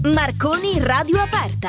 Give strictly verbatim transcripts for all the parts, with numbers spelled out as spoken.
Marconi Radio Aperta.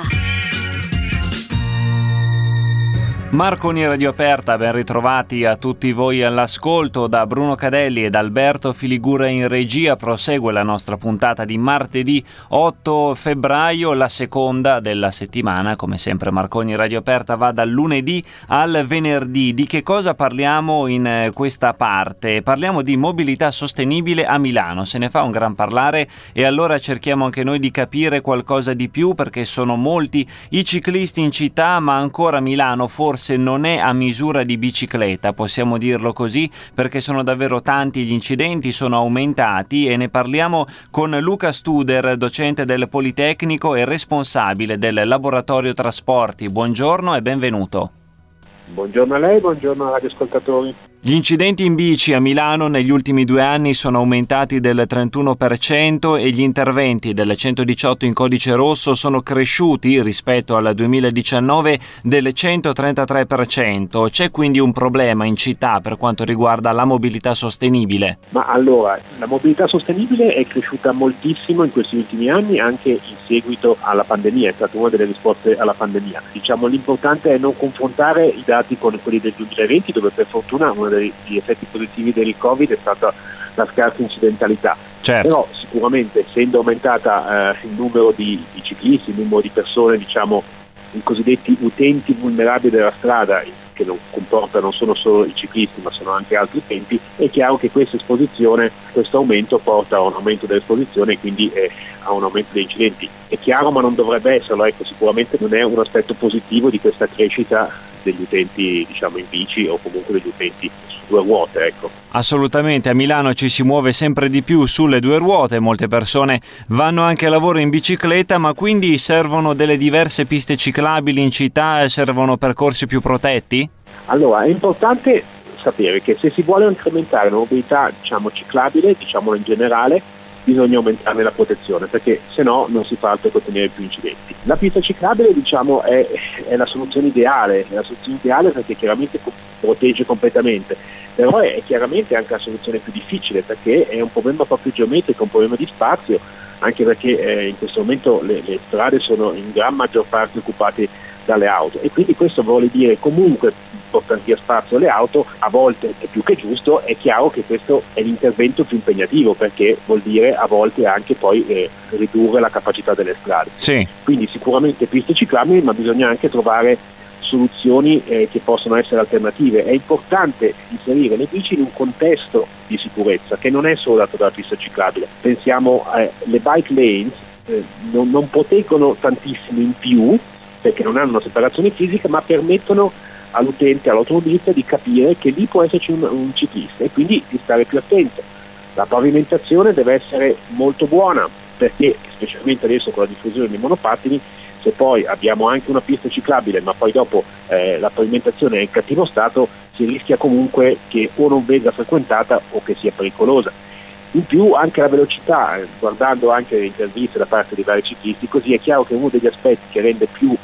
Marconi Radio Aperta, ben ritrovati a tutti voi all'ascolto. Da Bruno Cadelli e da Alberto Filigura in regia prosegue la nostra puntata di martedì otto febbraio, la seconda della settimana. Come sempre Marconi Radio Aperta va dal lunedì al venerdì. Di che cosa parliamo in questa parte? Parliamo di mobilità sostenibile a Milano, se ne fa un gran parlare e allora cerchiamo anche noi di capire qualcosa di più, perché sono molti i ciclisti in città, ma ancora Milano forse non è a misura di bicicletta, possiamo dirlo così, perché sono davvero tanti gli incidenti, sono aumentati, e ne parliamo con Luca Studer, docente del Politecnico e responsabile del laboratorio trasporti. Buongiorno e benvenuto. Buongiorno a lei, buongiorno ai radioascoltatori. Gli incidenti in bici a Milano negli ultimi due anni sono aumentati del trentuno per cento e gli interventi del centodiciotto in codice rosso sono cresciuti rispetto al duemiladiciannove del centotrentatré per cento. C'è quindi un problema in città per quanto riguarda la mobilità sostenibile? Ma allora, la mobilità sostenibile è cresciuta moltissimo in questi ultimi anni, anche in seguito alla pandemia, è stata una delle risposte alla pandemia. Diciamo, l'importante è non confrontare i dati con quelli del duemilaventi, dove per fortuna una degli effetti positivi del Covid è stata la scarsa incidentalità. Certo. Però sicuramente, essendo aumentata eh, il numero di, di ciclisti, il numero di persone, diciamo i cosiddetti utenti vulnerabili della strada, che non comporta non sono solo i ciclisti ma sono anche altri utenti, è chiaro che questa esposizione, questo aumento porta a un aumento dell'esposizione e quindi eh, a un aumento degli incidenti. È chiaro, ma non dovrebbe esserlo, ecco, sicuramente non è un aspetto positivo di questa crescita degli utenti, diciamo, in bici o comunque degli utenti su due ruote, ecco. Assolutamente, a Milano ci si muove sempre di più sulle due ruote, molte persone vanno anche a lavoro in bicicletta, ma quindi servono delle diverse piste ciclabili in città, servono percorsi più protetti? Allora, è importante sapere che se si vuole incrementare la mobilità, diciamo, ciclabile, diciamolo in generale, bisogna aumentarne la protezione, perché se no non si fa altro che ottenere più incidenti. La pista ciclabile, diciamo, è, è la soluzione ideale, è la soluzione ideale perché chiaramente protegge completamente, però è chiaramente anche la soluzione più difficile, perché è un problema proprio geometrico, un problema di spazio, anche perché eh, in questo momento le, le strade sono in gran maggior parte occupate dalle auto e quindi questo vuole dire comunque portare via spazio alle auto. A volte è più che giusto, è chiaro che questo è l'intervento più impegnativo, perché vuol dire a volte anche poi eh, ridurre la capacità delle strade. Sì. Quindi sicuramente piste ciclabili, ma bisogna anche trovare soluzioni eh, che possono essere alternative. È importante inserire le bici in un contesto di sicurezza che non è solo dato dalla pista ciclabile. Pensiamo alle eh, bike lanes, eh, non, non proteggono tantissimo in più perché non hanno una separazione fisica, ma permettono all'utente, all'automobilista di capire che lì può esserci un, un ciclista e quindi di stare più attento. La pavimentazione deve essere molto buona, perché specialmente adesso con la diffusione dei monopattini, se poi abbiamo anche una pista ciclabile ma poi dopo eh, la pavimentazione è in cattivo stato, si rischia comunque che o non venga frequentata o che sia pericolosa. In più anche la velocità, eh, guardando anche le interviste da parte dei vari ciclisti, così è chiaro che uno degli aspetti che rende più,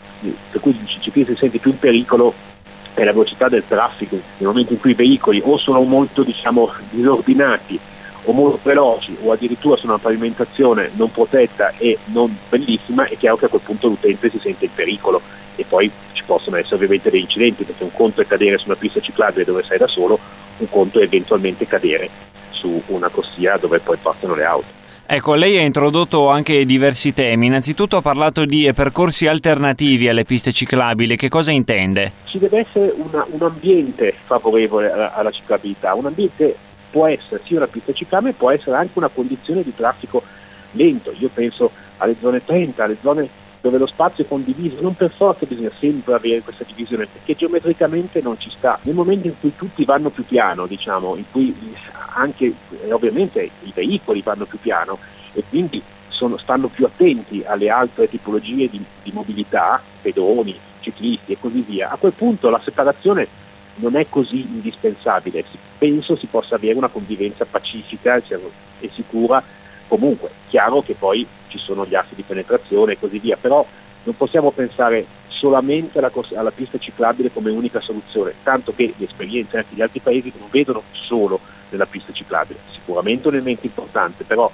per cui il ciclista si sente più in pericolo, è la velocità del traffico. Nel momento in cui i veicoli o sono molto, diciamo, disordinati o molto veloci o addirittura sono una pavimentazione non protetta e non bellissima, è chiaro che a quel punto l'utente si sente in pericolo e poi ci possono essere ovviamente degli incidenti, perché un conto è cadere su una pista ciclabile dove sei da solo, un conto è eventualmente cadere su una corsia dove poi partono le auto. Ecco, lei ha introdotto anche diversi temi. Innanzitutto ha parlato di percorsi alternativi alle piste ciclabili. Che cosa intende? Ci deve essere una, un ambiente favorevole alla, alla ciclabilità. Un ambiente può essere sia una pista ciclabile, può essere anche una condizione di traffico lento. Io penso alle zone trenta, alle zone dove lo spazio è condiviso. Non per forza bisogna sempre avere questa divisione, perché geometricamente non ci sta. Nel momento in cui tutti vanno più piano, diciamo, in cui anche eh, ovviamente i veicoli vanno più piano e quindi sono, stanno più attenti alle altre tipologie di, di mobilità, pedoni, ciclisti e così via, a quel punto la separazione non è così indispensabile. Penso si possa avere una convivenza pacifica e sicura. Comunque, chiaro che poi ci sono gli assi di penetrazione e così via, però non possiamo pensare solamente alla, alla pista ciclabile come unica soluzione, tanto che le esperienze anche di altri paesi non vedono solo nella pista ciclabile. Sicuramente un elemento importante, però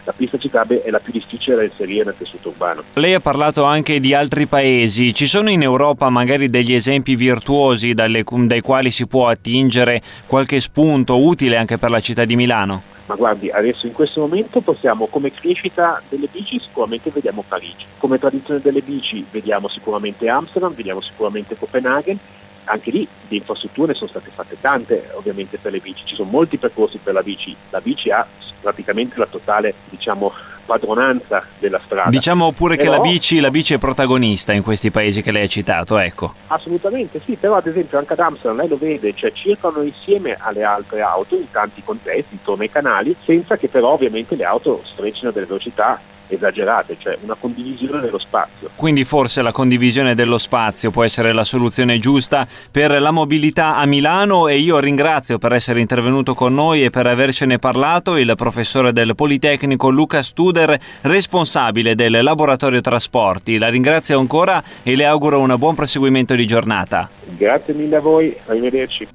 la pista ciclabile è la più difficile da inserire nel tessuto urbano. Lei ha parlato anche di altri paesi, ci sono in Europa magari degli esempi virtuosi dalle, dai quali si può attingere qualche spunto utile anche per la città di Milano? Ma guardi, adesso in questo momento possiamo, come crescita delle bici sicuramente vediamo Parigi, come tradizione delle bici vediamo sicuramente Amsterdam, vediamo sicuramente Copenaghen. Anche lì di infrastrutture ne sono state fatte tante ovviamente per le bici, ci sono molti percorsi per la bici, la bici ha praticamente la totale, diciamo, padronanza della strada. Diciamo pure però, che la bici, la bici è protagonista in questi paesi che lei ha citato, ecco. Assolutamente sì, però ad esempio anche ad Amsterdam lei lo vede, cioè circolano insieme alle altre auto in tanti contesti, intorno ai canali, senza che però ovviamente le auto sfreccino delle velocità esagerate, cioè una condivisione dello spazio. Quindi forse la condivisione dello spazio può essere la soluzione giusta per la mobilità a Milano, e io ringrazio per essere intervenuto con noi e per avercene parlato il professore del Politecnico Luca Studer, responsabile del laboratorio trasporti. La ringrazio ancora e le auguro un buon proseguimento di giornata. Grazie mille a voi, arrivederci.